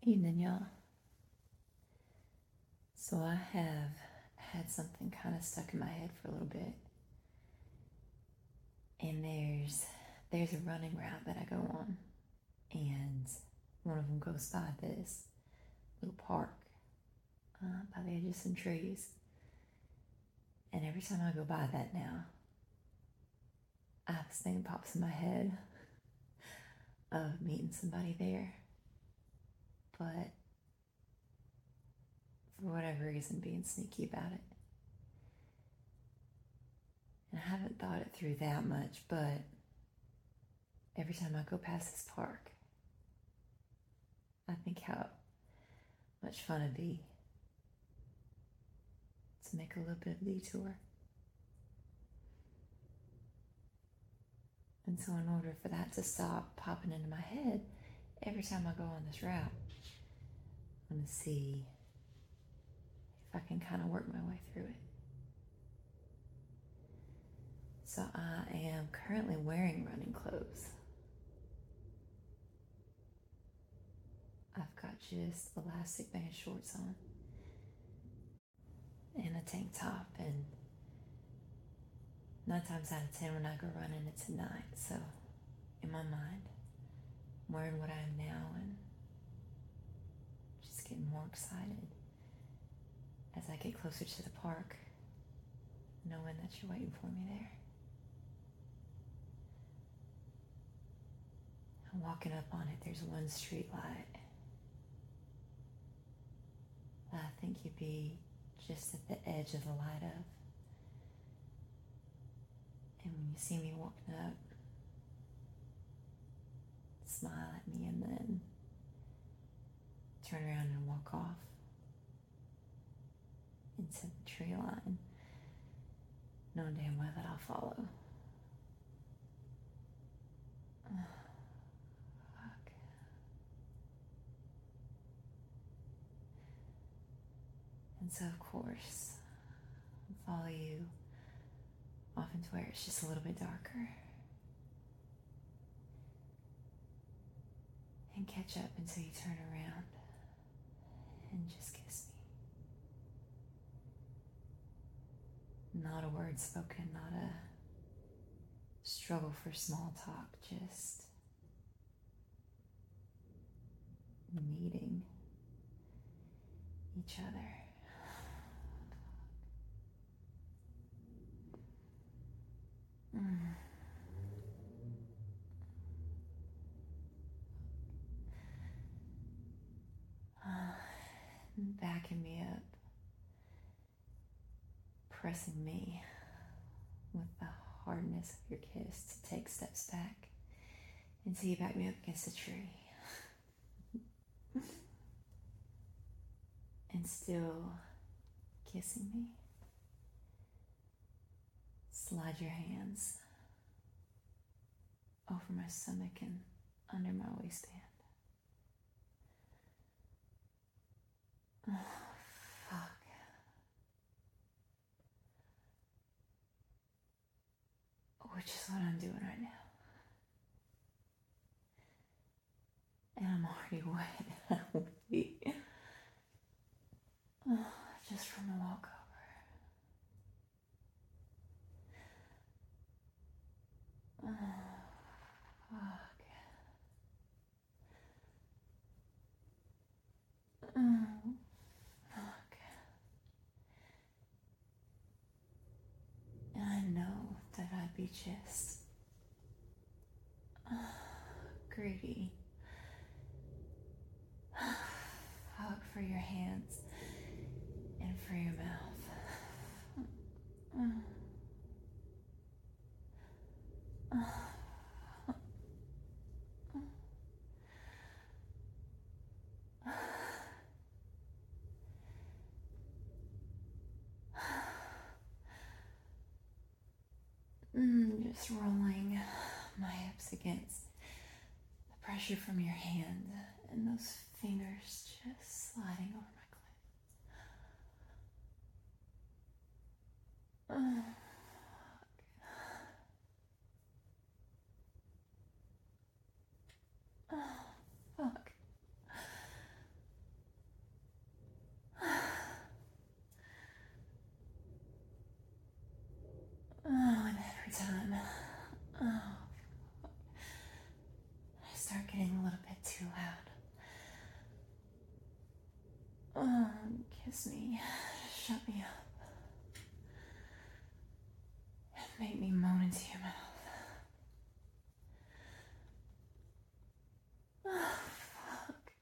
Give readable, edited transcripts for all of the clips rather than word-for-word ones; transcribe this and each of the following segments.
Evening, y'all. So I have had something kind of stuck in my head for a little bit, and there's a running route that I go on, and one of them goes by this little park by the edge of some trees, and every time I go by that now, I have this thing that pops in my head of meeting somebody there, but for whatever reason being sneaky about it. And I haven't thought it through that much, but every time I go past this park, I think how much fun it'd be to make a little bit of a detour. And so in order for that to stop popping into my head every time I go on this route, I'm going to see if I can kind of work my way through it. So I am currently wearing running clothes. I've got just elastic band shorts on and a tank top, and 9 times out of 10 when I go running it's at night, so in my mind I'm wearing what I am now and just getting more excited as I get closer to the park, knowing that you're waiting for me there. I'm walking up on it, there's one street light that I think you'd be just at the edge of the light of. And when you see me walking up, smile at me and then turn around and walk off into the tree line, knowing damn well that I'll follow. Fuck. And so of course, I'll follow you off into where it's just a little bit darker and catch up until you turn around and just kiss me. Not a word spoken, not a struggle for small talk, just meeting each other. Backing me up, pressing me with the hardness of your kiss to take steps back until you back me up against a tree. And still kissing me. Slide your hands over my stomach and under my waistband. Oh, fuck. Which is what I'm doing right now. And I'm already wet. Just from the walk over. Fuck. Fuck. And I know that I'd be just greedy. Fuck for your hands and for your mouth. Just rolling my hips against the pressure from your hand and those fingers just sliding over my clit. Fuck. too loud. Oh, kiss me. Shut me up. Make me moan into your mouth. Oh, fuck.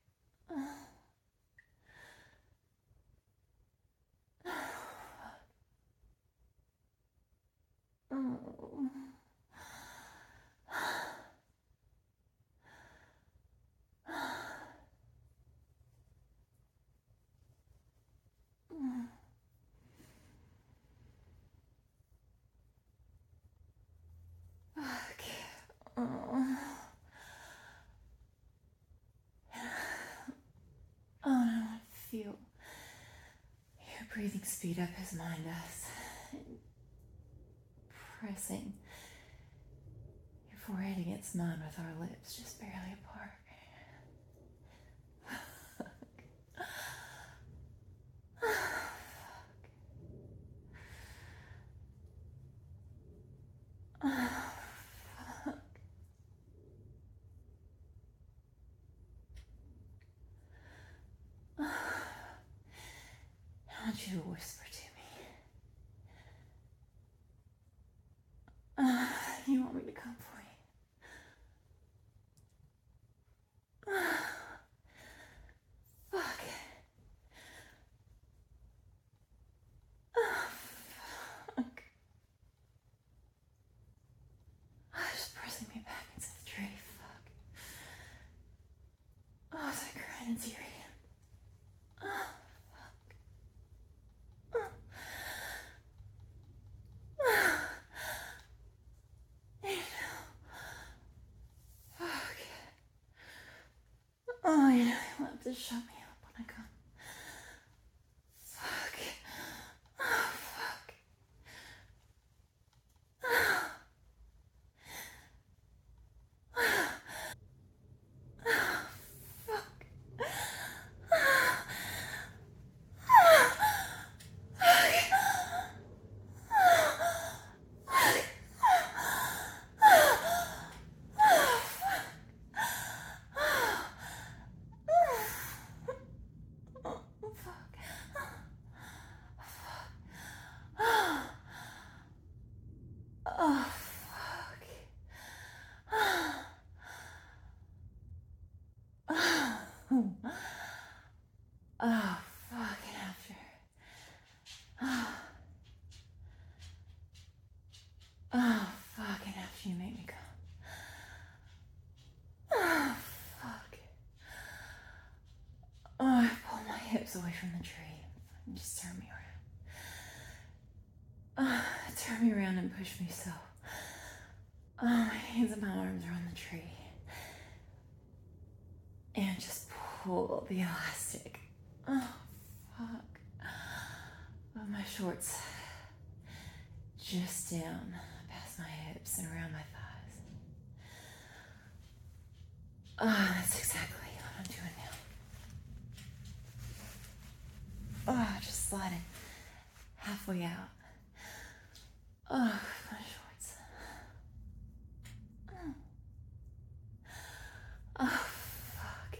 Oh. Fuck. Oh. Oh, I want to feel your breathing speed up as mine does. Pressing your forehead against mine with our lips just barely apart. I want you to whisper to me. You want me to come for you? Fuck. Fuck. Just pressing me back into the tree. Fuck. Oh, as I grind into your hand. Fuck. Oh, you know, you'll have to shut me up when I come. Fuck. Oh, fuck. Fuck. Oh, fuck. Oh, fuck. Oh, fucking after. Oh, fucking after you make me come. Oh, fuck. Oh, I pull my hips away from the tree. Just turn me around. Oh, turn me around and push me so. Oh, my hands and my arms are on the tree. And just pull the elastic. Oh, fuck. Of my shorts. Just down past my hips and around my thighs. Oh, that's exactly what I'm doing now. Oh, just sliding halfway out. Oh, my shorts. Oh, fuck.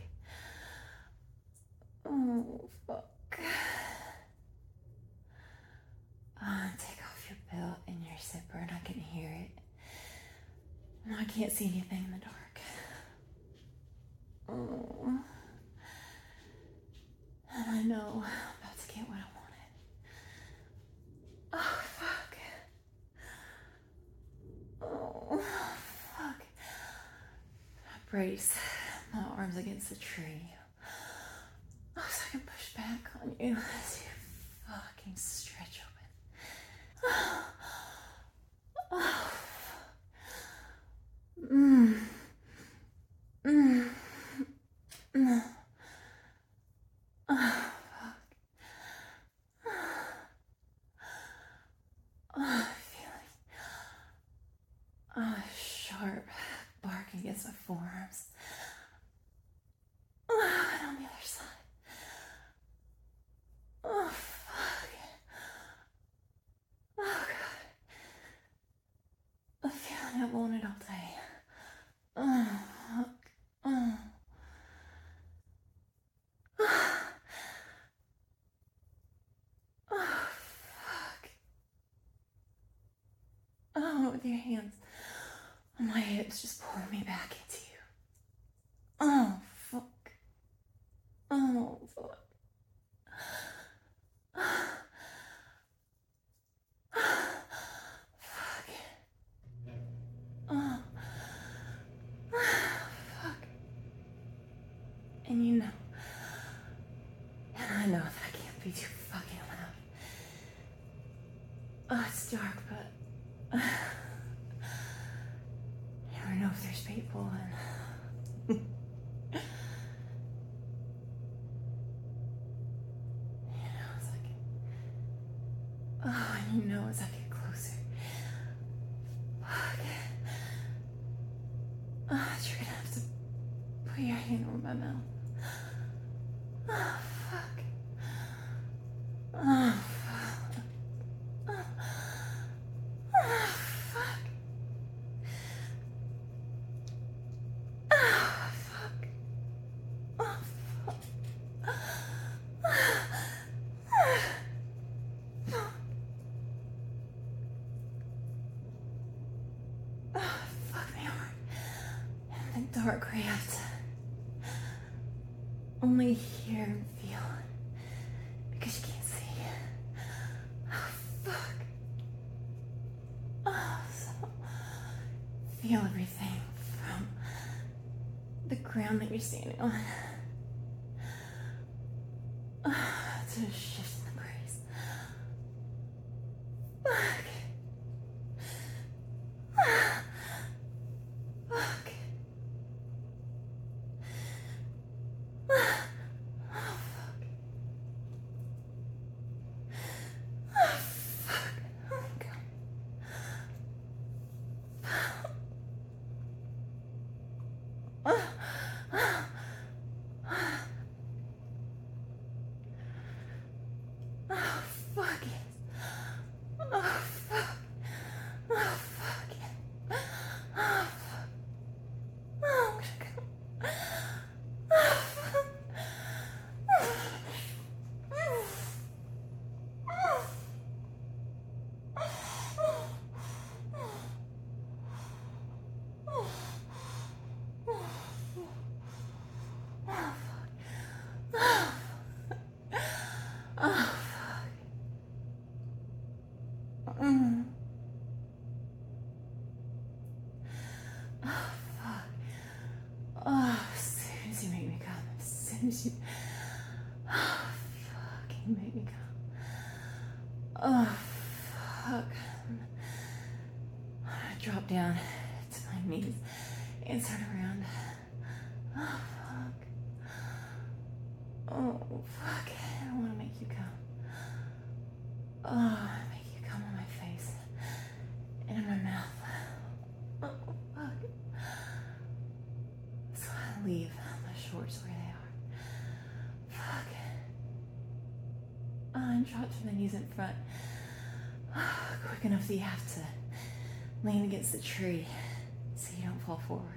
Oh, fuck. Take off your belt and your zipper and I can hear it. No, I can't see anything in the dark. Oh. And I know I'm about to get what I wanted. Oh, fuck. Oh, fuck. I brace my arms against the tree. Oh, so I can push back on you as you fucking stretch open. Oh. Mm. Mm. Mm. Oh, fuck. Oh, I'm feeling sharp bark against my forearms. Oh, and on the other side. Oh, fuck. Oh, God. A feeling I wanted all day. Oh, fuck. Oh. was just pulling me back into you. Oh, fuck. Oh, fuck. Fuck. Oh. Fuck. And you know, and I know that I can't be too fucking loud. Oh, it's dark, but I never know if there's people and it's like, oh, and you know as I get closer, fuck. Oh, you're gonna have to put your hand over my mouth. Oh, fuck. Oh, fuck. Oh, fuck. Oh, fuck. Oh, fuck. Oh, fuck me hard. In the dark, I have to only hear and feel because you can't see. Oh, fuck. Oh, so feel everything from the ground that you're standing on to the shift in the breeze. Fuck. Fuck. Oh, as soon as you make me come, as soon as you fucking make me come. Oh, fuck. I drop down to my knees and turn around. Oh, fuck. Oh, fuck. I don't want to make you come. Oh, I make you come on my face and in my mouth. Oh, fuck. So I leave my shorts where they are. Fuck. And drop to my knees in front. Quick enough that you have to lean against the tree so you don't fall forwards.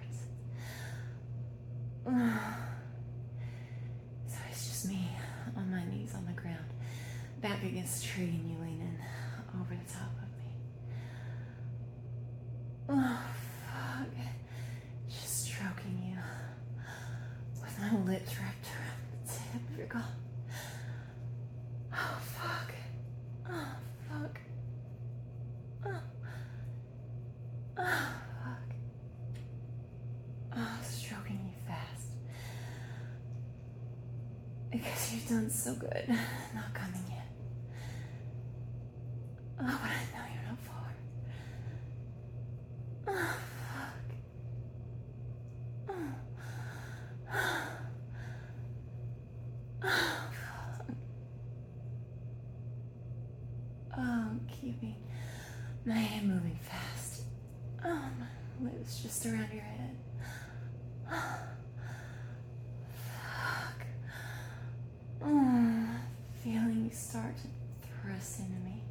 So it's just me on my knees on the ground, back against the tree, and you leaning over the top of me. Oh, fuck. Just stroking you with my lips wrapped around the tip of your collar. Oh, fuck. Oh, fuck. Oh. Oh, fuck. Oh, stroking you fast. Because you've done so good not coming yet. Oh, but I know you're not far. Oh, fuck. Oh. Oh, fuck. Oh, keeping my hand moving fast. Oh, my lips just around your head. Fuck. Feeling you start to thrust into me.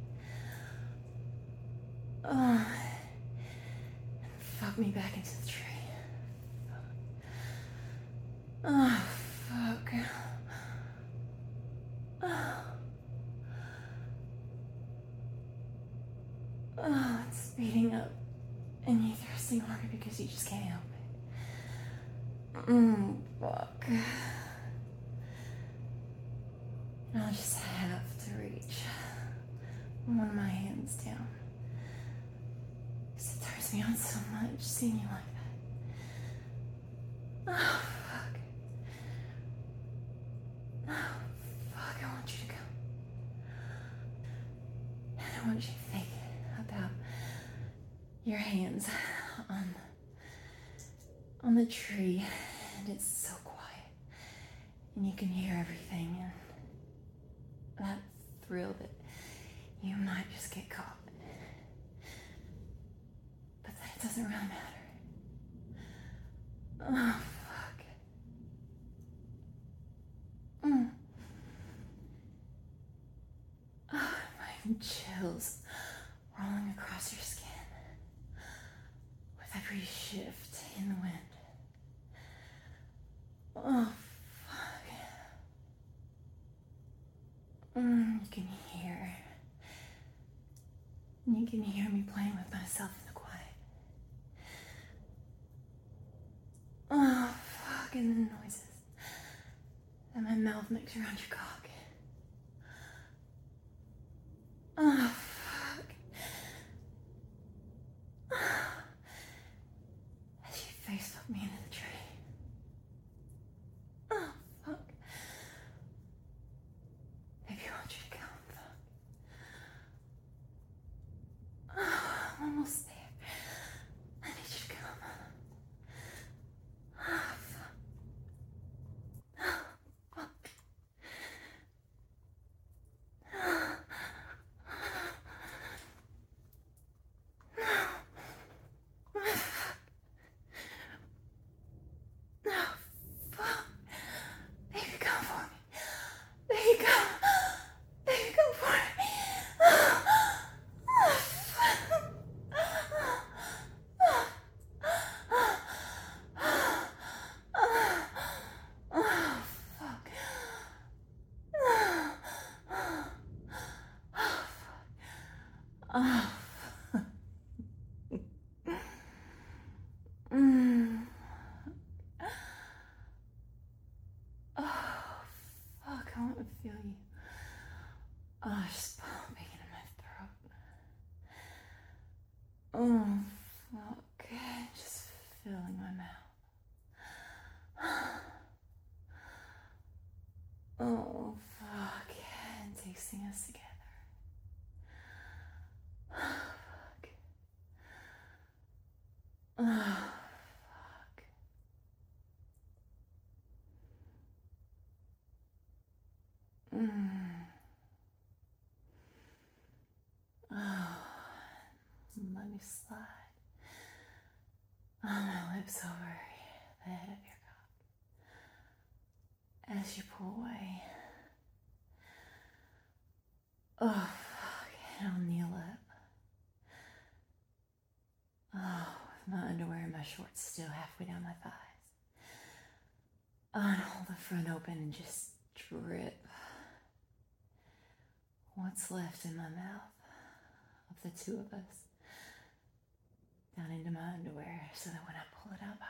Oh, and fuck me back into the tree. Oh, fuck. Oh, it's speeding up. And you thrusting harder because because you just can't help it. Fuck. And I'll just have to reach one of my hands down. Because it turns me on so much seeing you like that. Oh, fuck. Oh, fuck, I want you to go. And I want you to think about your hands on the tree, and it's so quiet, and you can hear everything, and that thrill that you might just get caught, but that doesn't really matter. Oh, fuck. Oh, my chills rolling across your skin with every shift in the wind. Oh, fuck. You can hear me playing with myself in the quiet. Oh, fuck, and the noises that my mouth makes around your cock. Oh, fuck. As you face fuck me into the tree. Oh, fuck. Baby, I want you to come, fuck. Oh, I'm almost there. I need you to come. Oh, fuck. Oh, fuck. Baby, come for me. Baby, come. Baby, come for me. Oh, fuck, I want to feel you. Oh, just pumping into my throat. Oh, fuck, just filling my mouth. Oh, fuck, and tasting us together. Fuck. Oh, fuck. Oh, let me slide on my lips over the head of your cock as you pull away. Oh, fuck, and I'll kneel up. Oh, with my underwear and my shorts still halfway down my thighs. Oh, and hold the front open and just drip what's left in my mouth of the two of us down into my underwear, so that when I pull it out